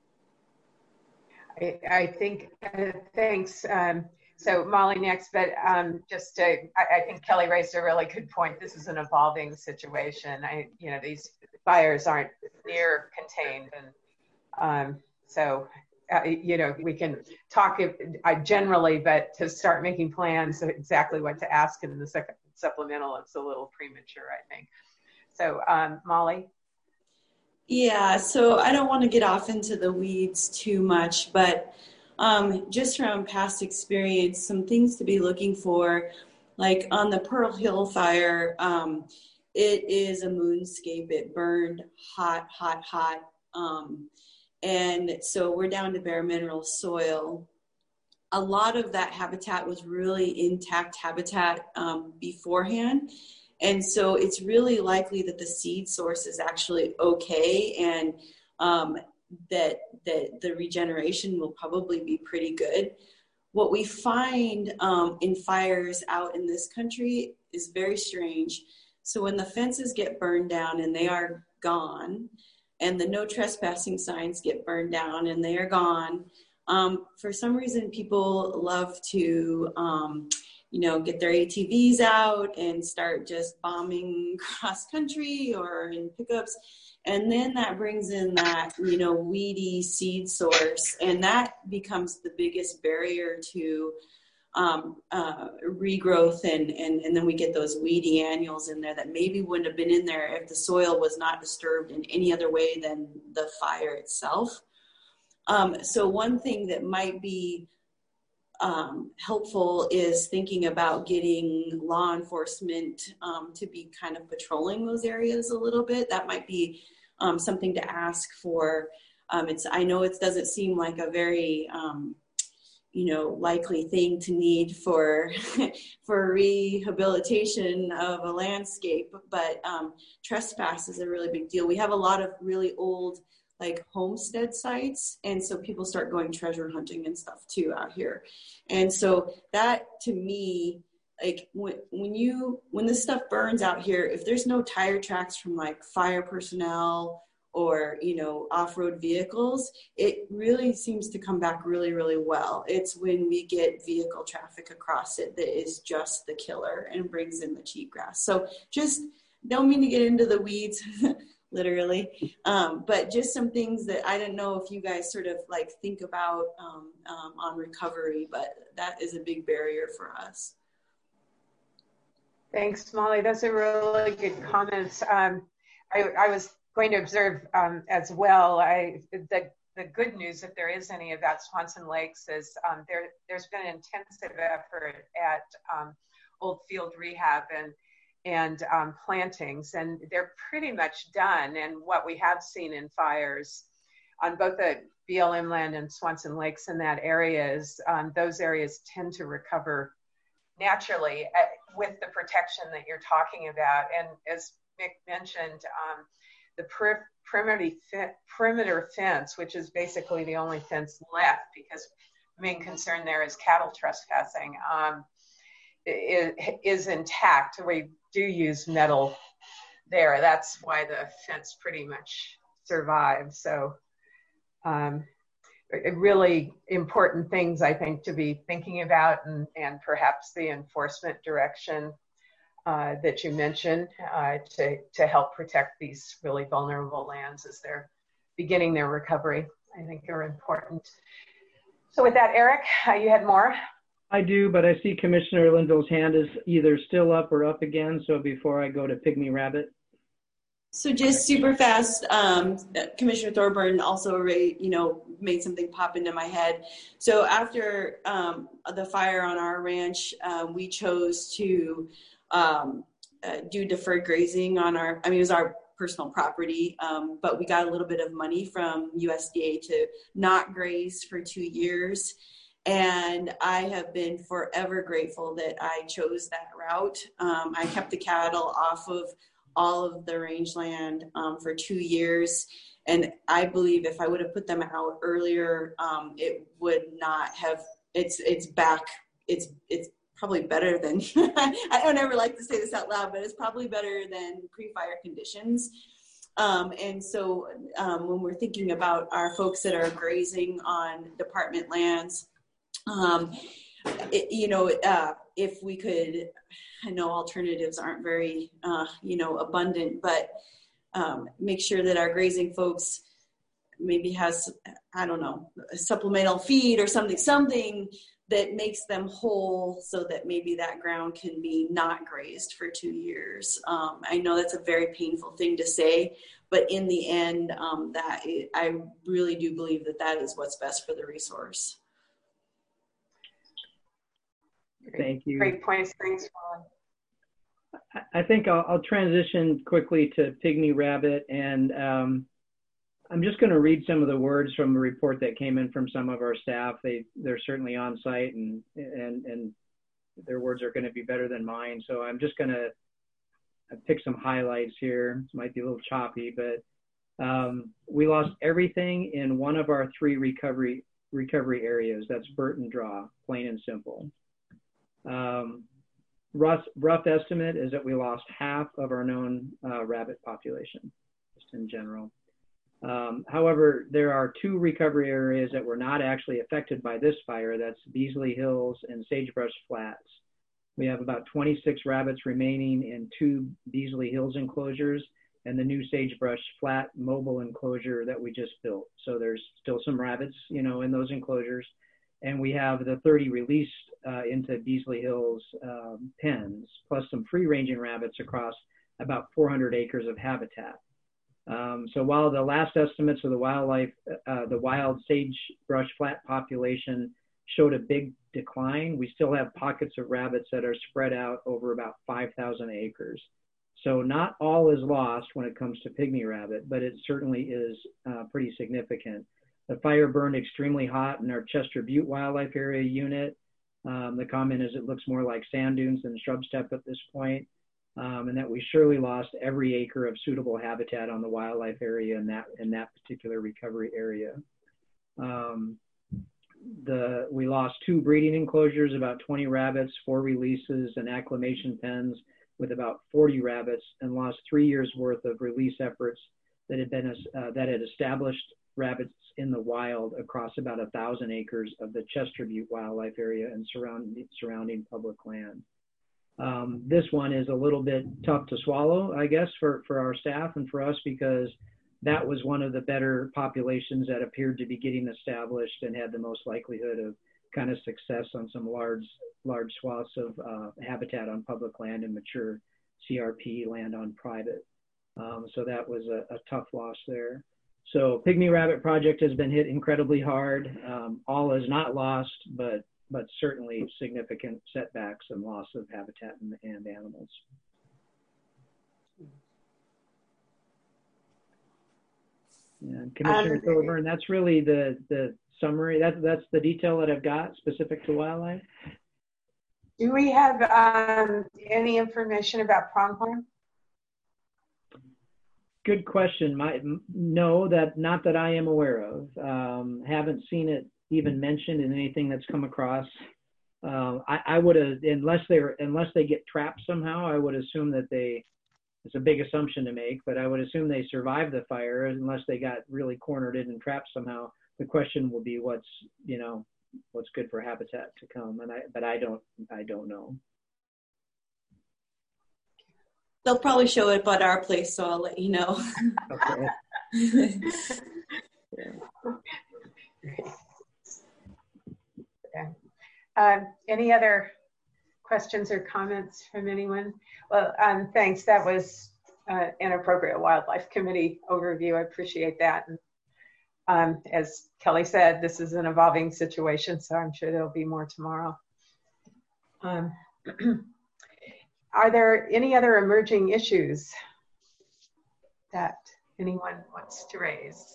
I think, thanks. So Molly next, but I think Kelly raised a really good point. This is an evolving situation. These fires aren't near contained, and we can talk generally, but to start making plans of exactly what to ask in the second supplemental, it's a little premature, I think. So Molly? Yeah, so I don't want to get off into the weeds too much, but just from past experience, some things to be looking for, like on the Pearl Hill fire, it is a moonscape. It burned hot. And so we're down to bare mineral soil. A lot of that habitat was really intact habitat beforehand. And so it's really likely that the seed source is actually okay, and that the regeneration will probably be pretty good. What we find in fires out in this country is very strange. So when the fences get burned down and they are gone, and the no trespassing signs get burned down and they are gone, for some reason people love to get their ATVs out and start just bombing cross country or in pickups. And then that brings in that, weedy seed source. And that becomes the biggest barrier to regrowth. And then we get those weedy annuals in there that maybe wouldn't have been in there if the soil was not disturbed in any other way than the fire itself. So one thing that might be helpful is thinking about getting law enforcement to be kind of patrolling those areas a little bit. That might be something to ask for. I know it doesn't seem like a very likely thing to need for rehabilitation of a landscape, but trespass is a really big deal. We have a lot of really old homestead sites, and so people start going treasure hunting and stuff too out here. And so that, to me, when this stuff burns out here, if there's no tire tracks from fire personnel or, you know, off-road vehicles, it really seems to come back really, really well. It's when we get vehicle traffic across it that is just the killer and brings in the cheatgrass. So just don't mean to get into the weeds, literally, but just some things that I didn't know if you guys sort of like think about on recovery, but that is a big barrier for us. Thanks, Molly. Those are really good comments. I was going to observe as well, the good news, if there is any, about Swanson Lakes is there's been an intensive effort at old field rehab and plantings, and they're pretty much done. And what we have seen in fires on both the BLM land and Swanson Lakes in that area is those areas tend to recover naturally with the protection that you're talking about. And as Mick mentioned, the perimeter fence, which is basically the only fence left because the main concern there is cattle trespassing, is intact. We do use metal there. That's why the fence pretty much survived. So really important things, I think, to be thinking about, and perhaps the enforcement direction that you mentioned to help protect these really vulnerable lands as they're beginning their recovery, I think are important. So with that, Eric, you had more? I do, but I see Commissioner Linville's hand is either still up or up again. So before I go to Pygmy Rabbit. So just super fast, Commissioner Thorburn also made something pop into my head. So after the fire on our ranch, we chose to do deferred grazing on it was our personal property, but we got a little bit of money from USDA to not graze for 2 years. And I have been forever grateful that I chose that route. I kept the cattle off of all of the rangeland for 2 years. And I believe if I would have put them out earlier, it would not have, it's back. It's probably better than, I don't ever like to say this out loud, but it's probably better than pre-fire conditions. And so when we're thinking about our folks that are grazing on department lands, if we could, I know alternatives aren't very, abundant, but make sure that our grazing folks maybe has, I don't know, a supplemental feed or something that makes them whole so that maybe that ground can be not grazed for 2 years. I know that's a very painful thing to say, but in the end, I really do believe that is what's best for the resource. Thank you. Great points. Thanks, Ron. I think I'll transition quickly to Pygmy Rabbit, and I'm just going to read some of the words from a report that came in from some of our staff. They're certainly on site, and their words are going to be better than mine. So I'm just going to pick some highlights here. This might be a little choppy, but we lost everything in one of our 3 recovery areas. That's Burton Draw, plain and simple. Rough estimate is that we lost half of our known rabbit population, just in general. However, there are 2 recovery areas that were not actually affected by this fire. That's Beasley Hills and Sagebrush Flats. We have about 26 rabbits remaining in 2 Beasley Hills enclosures and the new Sagebrush Flat mobile enclosure that we just built. So there's still some rabbits, in those enclosures. And we have the 30 released into Beasley Hills pens, plus some free-ranging rabbits across about 400 acres of habitat. So while the last estimates of the wild sagebrush flat population showed a big decline, we still have pockets of rabbits that are spread out over about 5,000 acres. So not all is lost when it comes to Pygmy Rabbit, but it certainly is pretty significant. The fire burned extremely hot in our Chester Butte Wildlife Area unit. The comment is it looks more like sand dunes than shrub steppe at this point, and that we surely lost every acre of suitable habitat on the wildlife area in that particular recovery area. We lost 2 breeding enclosures, about 20 rabbits, 4 releases, and acclimation pens with about 40 rabbits, and lost 3 years worth of release efforts that had established rabbits in the wild across about 1,000 acres of the Chester Butte Wildlife Area and surrounding public land. This one is a little bit tough to swallow, I guess, for our staff and for us, because that was one of the better populations that appeared to be getting established and had the most likelihood of kind of success on some large swaths of habitat on public land and mature CRP land on private. So that was a tough loss there. So Pygmy Rabbit Project has been hit incredibly hard. All is not lost, but certainly significant setbacks and loss of habitat and animals. And Commissioner Kilburn, that's really the summary. That's the detail that I've got specific to wildlife. Do we have any information about pronghorn? Good question. No, not that I am aware of. Haven't seen it even mentioned in anything that's come across. I would have, unless they get trapped somehow, I would assume that it's a big assumption to make, but I would assume they survived the fire unless they got really cornered in and trapped somehow. The question will be what's good for habitat to come, but I don't know. They'll probably show it at our place, so I'll let you know. Okay. Yeah. Any other questions or comments from anyone? Well, thanks. That was an appropriate Wildlife Committee overview. I appreciate that. And as Kelly said, this is an evolving situation, so I'm sure there'll be more tomorrow. Are there any other emerging issues that anyone wants to raise?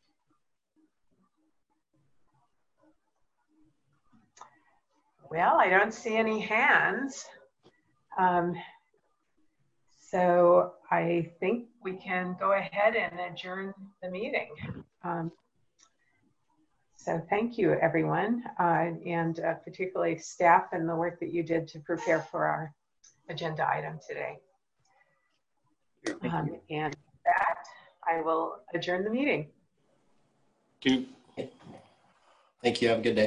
Well, I don't see any hands. So I think we can go ahead and adjourn the meeting. So thank you, everyone, and particularly staff and the work that you did to prepare for our agenda item today. And with that, I will adjourn the meeting. Thank you. Thank you. Have a good day.